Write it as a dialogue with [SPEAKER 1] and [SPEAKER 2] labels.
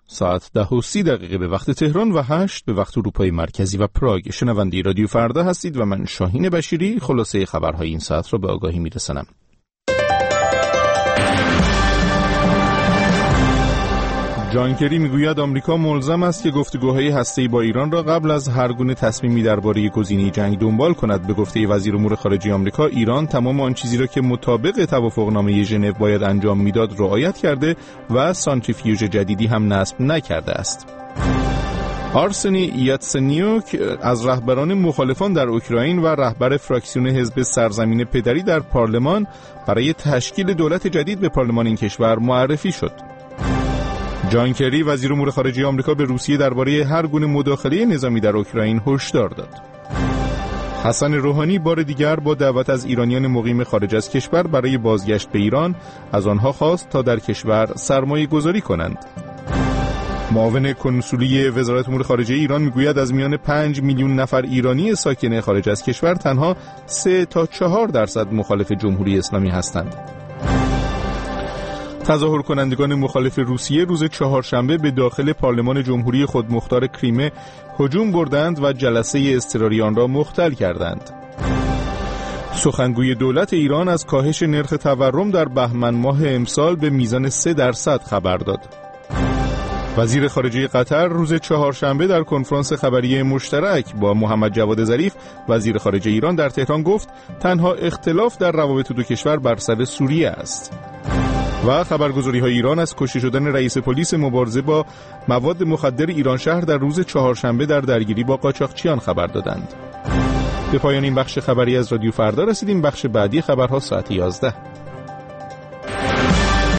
[SPEAKER 1] ساعت 10:30 به وقت تهران و 8 به وقت اروپای مرکزی و پراگ. شنونده رادیو فردا هستید و من شاهین بشیری خلاصه خبرهای این ساعت را به آگاهی میرسانم. جان کری میگوید آمریکا ملزم است که گفتگوهای هسته‌ای با ایران را قبل از هر گونه تصمیمی درباره گزینه جنگ دنبال کند. به گفته وزیر امور خارجه آمریکا، ایران تمام آن چیزی را که مطابق توافقنامه ژنو باید انجام میداد رعایت کرده و سانتریفیوژ جدیدی هم نصب نکرده است. آرسنی یاتسنیوک از رهبران مخالفان در اوکراین و رهبر فراکسیون حزب سرزمین پدری در پارلمان برای تشکیل دولت جدید به پارلمان این کشور معرفی شد. جان کری وزیر امور خارجه آمریکا به روسیه درباره هر گونه مداخله نظامی در اوکراین هشدار داد. حسن روحانی بار دیگر با دعوت از ایرانیان مقیم خارج از کشور برای بازگشت به ایران از آنها خواست تا در کشور سرمایه گذاری کنند. معاون کنسولی وزارت امور خارجه ایران میگوید از میان 5 میلیون نفر ایرانی ساکن خارج از کشور تنها 3 تا 4% مخالف جمهوری اسلامی هستند. تظاهر کنندگان مخالف روسیه روز چهارشنبه به داخل پارلمان جمهوری خودمختار کریمه هجوم بردند و جلسه اضطراری آن را مختل کردند. سخنگوی دولت ایران از کاهش نرخ تورم در بهمن ماه امسال به میزان 3% خبر داد. وزیر خارجه قطر روز چهارشنبه در کنفرانس خبری مشترک با محمد جواد ظریف وزیر خارجه ایران در تهران گفت تنها اختلاف در روابط دو کشور بر سر سوریه است. و خبرگزاری‌های ایران از کشته شدن رئیس پلیس مبارزه با مواد مخدر ایران شهر در روز چهارشنبه در درگیری با قاچاقچیان خبر دادند. به پایان این بخش خبری از رادیو فردا رسیدیم. بخش بعدی خبرها ساعت 11.